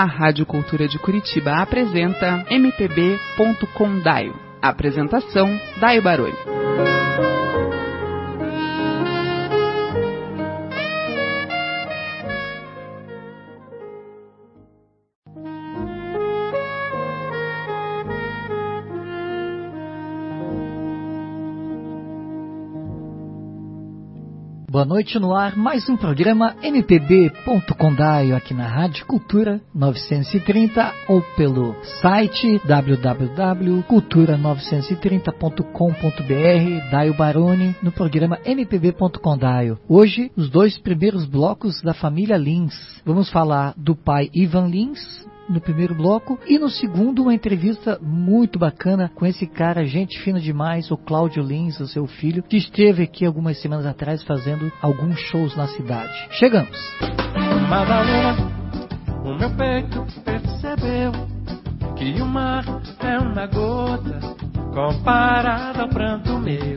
A Rádio Cultura de Curitiba apresenta MPB.com Daio. Apresentação, Daio Baroni. Boa noite, no ar, mais um programa MPB.com Daio aqui na Rádio Cultura 930 ou pelo site www.cultura930.com.br. Daio Baroni no programa MPB.com Daio. Hoje, os dois primeiros blocos da família Lins. Vamos falar do pai Ivan Lins no primeiro bloco, e no segundo uma entrevista muito bacana com esse cara, gente fina demais, o Cláudio Lins, o seu filho, que esteve aqui algumas semanas atrás fazendo alguns shows na cidade. Chegamos! Madalena, o meu peito percebeu que o mar é uma gota comparada ao pranto meu.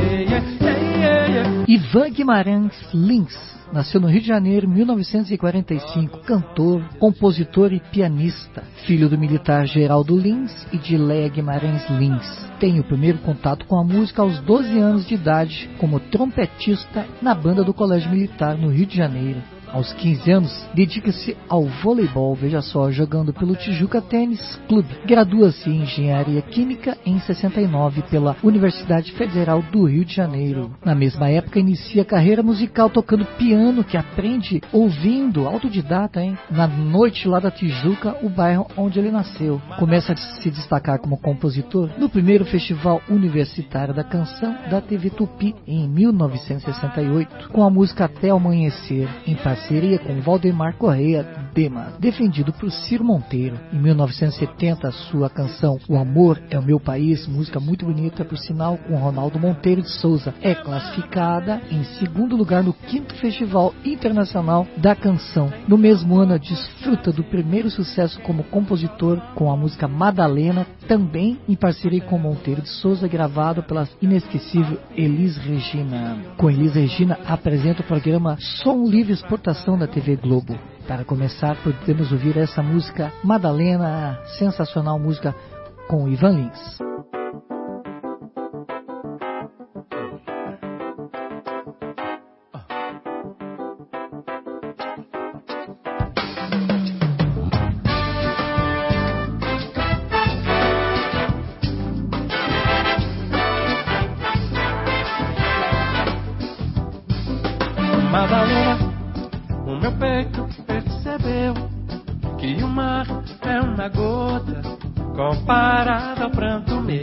Ivan Guimarães Lins nasceu no Rio de Janeiro em 1945, cantor, compositor e pianista, filho do militar Geraldo Lins e de Léa Guimarães Lins. Tem o primeiro contato com a música aos 12 anos de idade, como trompetista na banda do Colégio Militar no Rio de Janeiro. Aos 15 anos, dedica-se ao voleibol, veja só, jogando pelo Tijuca Tênis Clube. Gradua-se em Engenharia Química em 69 pela Universidade Federal do Rio de Janeiro. Na mesma época, inicia a carreira musical tocando piano, que aprende ouvindo, autodidata, na noite lá da Tijuca, o bairro onde ele nasceu. Começa a se destacar como compositor no primeiro Festival Universitário da Canção da TV Tupi, em 1968, com a música Até Amanhecer, em parceria com Valdemar Correia Dema, defendido por Ciro Monteiro. Em 1970, sua canção O Amor é o Meu País, música muito bonita, por sinal, com Ronaldo Monteiro de Souza, é classificada em segundo lugar no 5º Festival Internacional da Canção. No mesmo ano, desfruta do primeiro sucesso como compositor com a música Madalena, também em parceria com Monteiro de Souza, gravado pela inesquecível Elis Regina. Com Elis Regina, apresenta o programa Som Livre Exportação da TV Globo. Para começar, podemos ouvir essa música Madalena, sensacional música com Ivan Lins. Madalena, o meu peito percebeu que o mar é uma gota comparada ao pranto meu.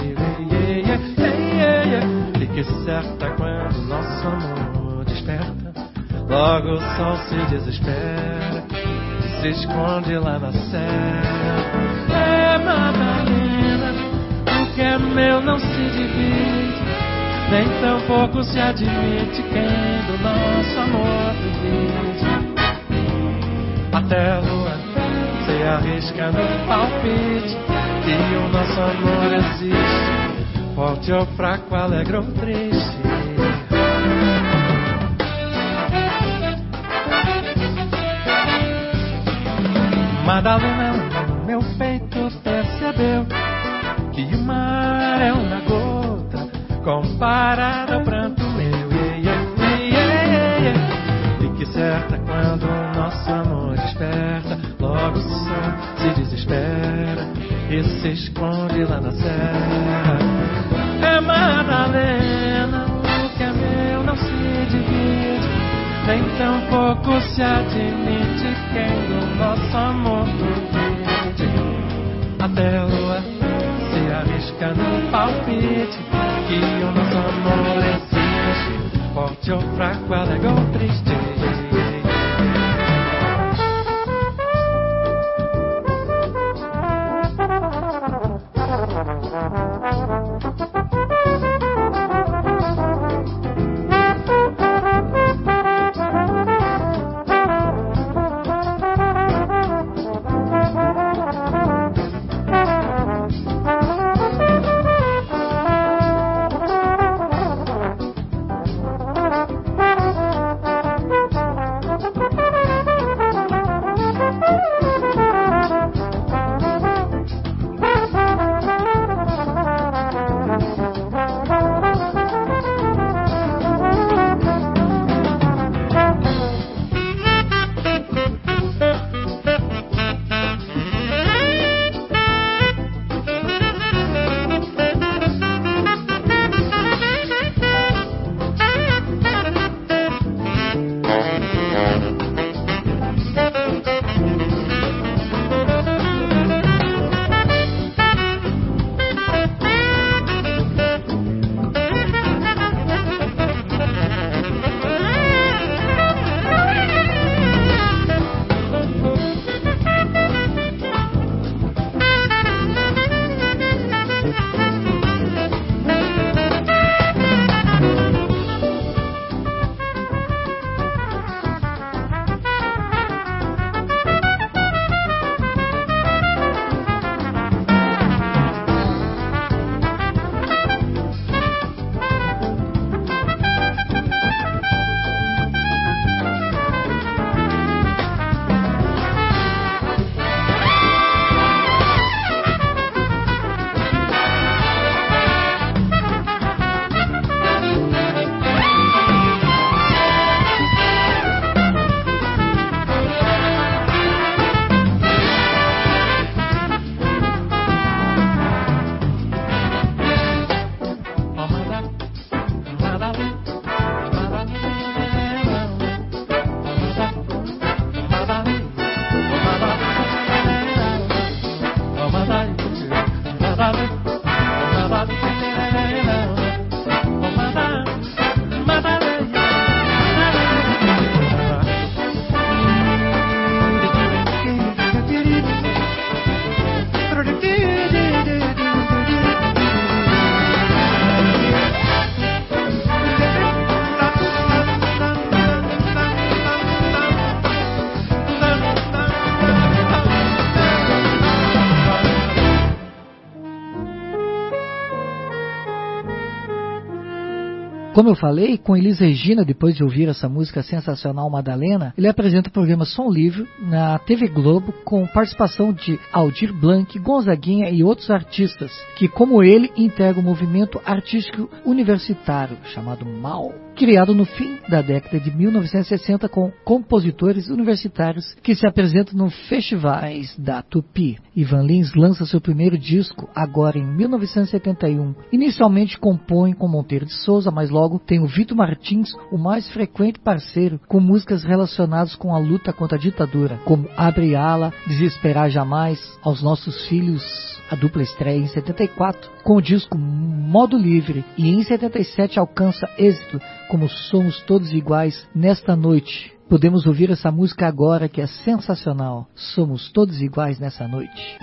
Fique certa quando nosso amor desperta, logo o sol se desespera e se esconde lá na serra. É, Madalena, o que é meu não se divide, nem tampouco se admite quem do nosso amor duvide. Até a lua se arrisca no palpite que o nosso amor existe, forte ou fraco, alegre ou triste. Madalena, meu peito percebeu que o mar é uma gota comparado ao pranto meu. Fique certa quando o nosso amor desperta, logo o sol se desespera e se esconde lá na serra. É, Madalena, o que é meu não se divide, nem tampouco se admite quem do nosso amor duvide. Até a lua se arrisca no palpite que o nosso amor existe, forte ou fraco, alegre ou triste. Como eu falei, com Elis Regina, depois de ouvir essa música sensacional Madalena, ele apresenta o programa Som Livre na TV Globo com participação de Aldir Blanc, Gonzaguinha e outros artistas que, como ele, integram o movimento artístico universitário chamado MAU, criado no fim da década de 1960 com compositores universitários que se apresentam nos festivais da Tupi. Ivan Lins lança seu primeiro disco agora em 1971. Inicialmente compõe com Monteiro de Souza, mas logo tem o Vitor Martins, o mais frequente parceiro, com músicas relacionadas com a luta contra a ditadura, como Abre Ala, Desesperar Jamais, Aos Nossos Filhos, a dupla estreia em 74, com o disco Modo Livre, e em 77 alcança êxito como Somos Todos Iguais Nesta Noite. Podemos ouvir essa música agora, que é sensacional. Somos Todos Iguais Nessa Noite.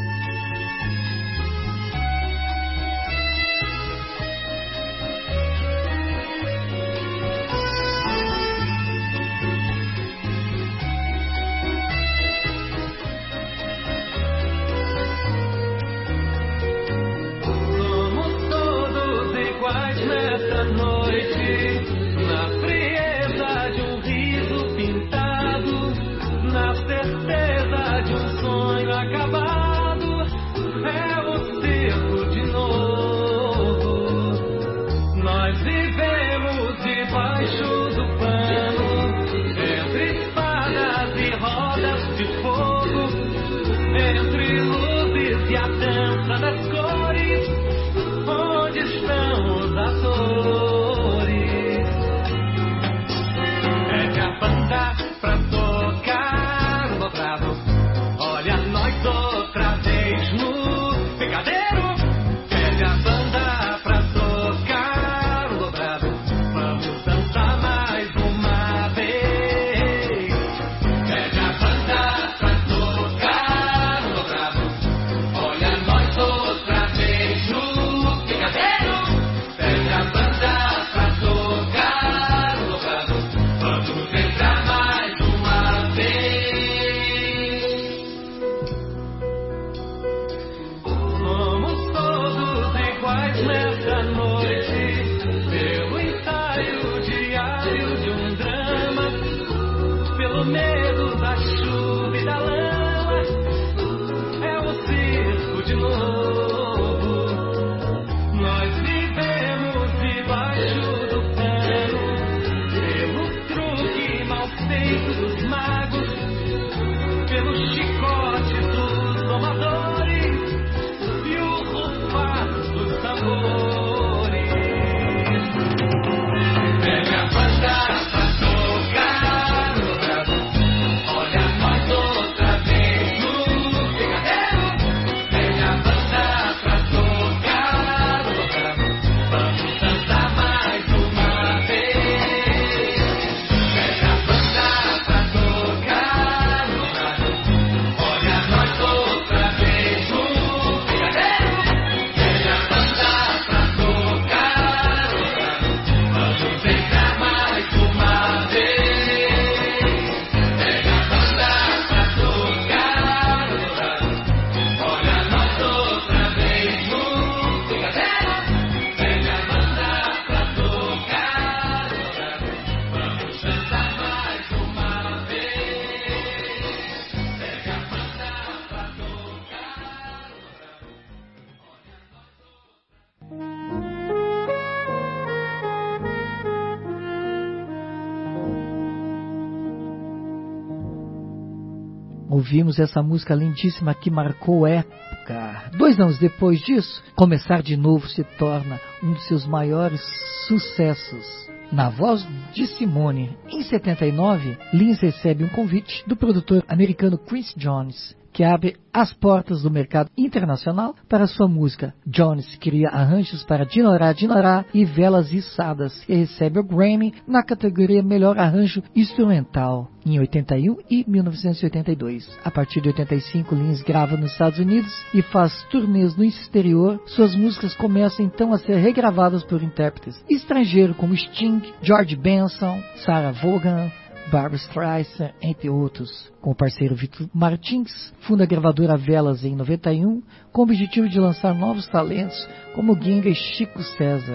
Ouvimos essa música lindíssima que marcou época. 2 anos depois disso, Começar de Novo se torna um dos seus maiores sucessos. Na voz de Simone, em 79, Lins recebe um convite do produtor americano Quincy Jones, que abre as portas do mercado internacional para sua música. Jones cria arranjos para Dinorá Dinorá e Velas Içadas e recebe o Grammy na categoria Melhor Arranjo Instrumental em 81 e 1982. A partir de 85, Lins grava nos Estados Unidos e faz turnês no exterior. Suas músicas começam então a ser regravadas por intérpretes estrangeiros como Sting, George Benson, Sarah Vaughan, Barbra Streisand, entre outros. Com o parceiro Vitor Martins, funda a gravadora Velas em 91, com o objetivo de lançar novos talentos como Ginga e Chico César.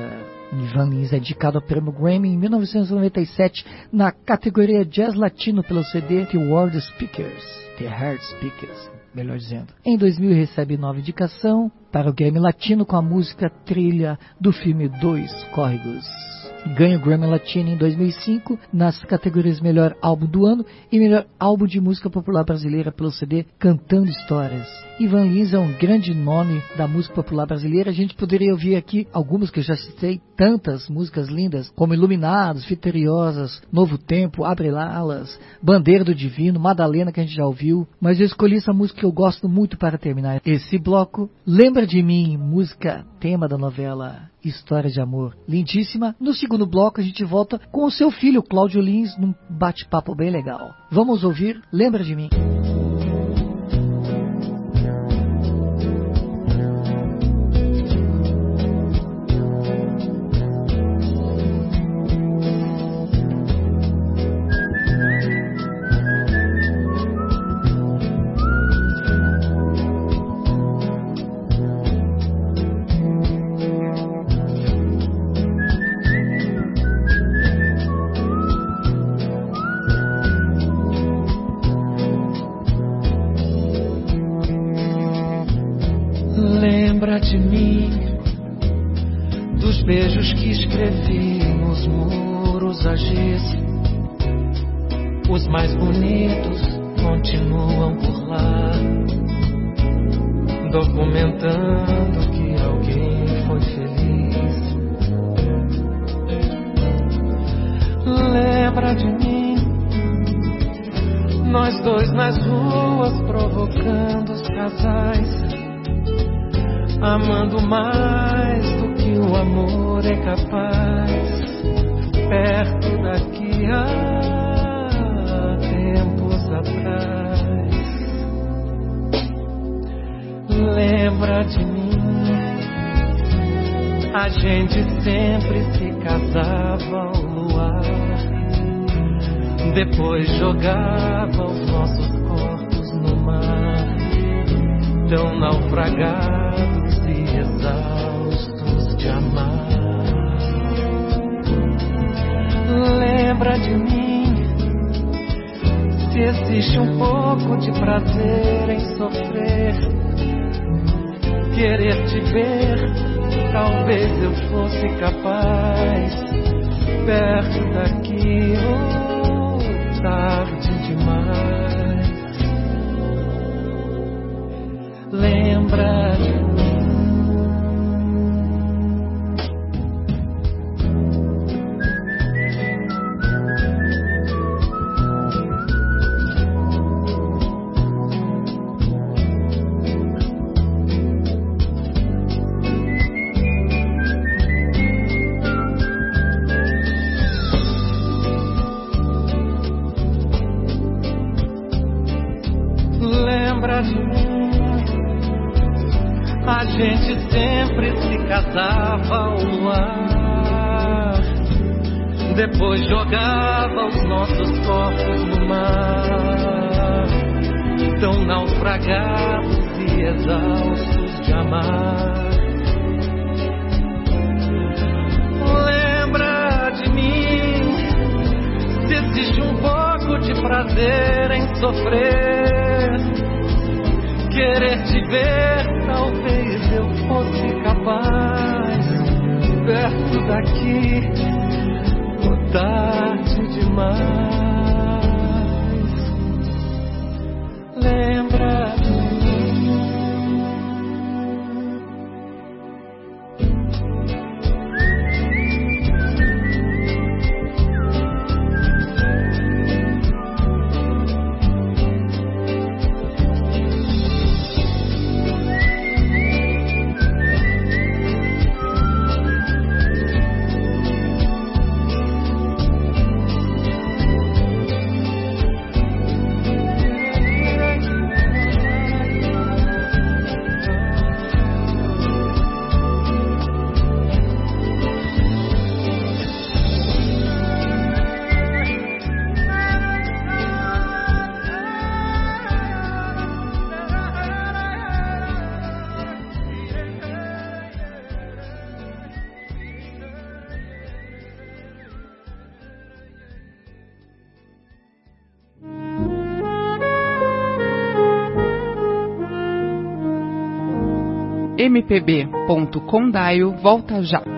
Ivan Lins é indicado ao prêmio Grammy em 1997 na categoria Jazz Latino pelo CD The World Speakers, The Heart Speakers, melhor dizendo. Em 2000 recebe nova indicação para o Grammy Latino com a música trilha do filme Dois Córregos. Ganha o Grammy Latino em 2005 nas categorias Melhor Álbum do Ano e Melhor Álbum de Música Popular Brasileira pelo CD Cantando Histórias. Ivan Lins é um grande nome da música popular brasileira. A gente poderia ouvir aqui algumas que eu já citei, tantas músicas lindas, como Iluminados, Vitoriosas, Novo Tempo, Abre Alas, Bandeira do Divino, Madalena, que a gente já ouviu. Mas eu escolhi essa música que eu gosto muito para terminar esse bloco. Lembra de Mim, música tema da novela História de Amor, lindíssima. No segundo bloco a gente volta com o seu filho, Cláudio Lins, num bate-papo bem legal. Vamos ouvir Lembra de Mim. Lembra de mim, dos beijos que escrevi nos muros a giz. Os mais bonitos continuam por lá, documentando que alguém foi feliz. Lembra de mim, nós dois nas ruas provocando os casais, amando mais do que o amor é capaz, perto daqui há tempos atrás. Lembra de mim, a gente sempre se casava ao luar, depois jogava os nossos corpos no mar, tão naufragados e exaustos de amar. Lembra de mim, se existe um pouco de prazer em sofrer, querer te ver, talvez eu fosse capaz, perto daqui ou tarde demais. Lembra de mim. Lembra de mim, a gente sempre se casava ao luar, depois jogava os nossos corpos no mar, tão naufragados e exaustos de amar. Lembra de mim, se existe um pouco de prazer em sofrer, querer te ver, talvez eu fosse capaz, perto daqui, ou tarde demais. Lembra de mim. MPB.condaio volta já.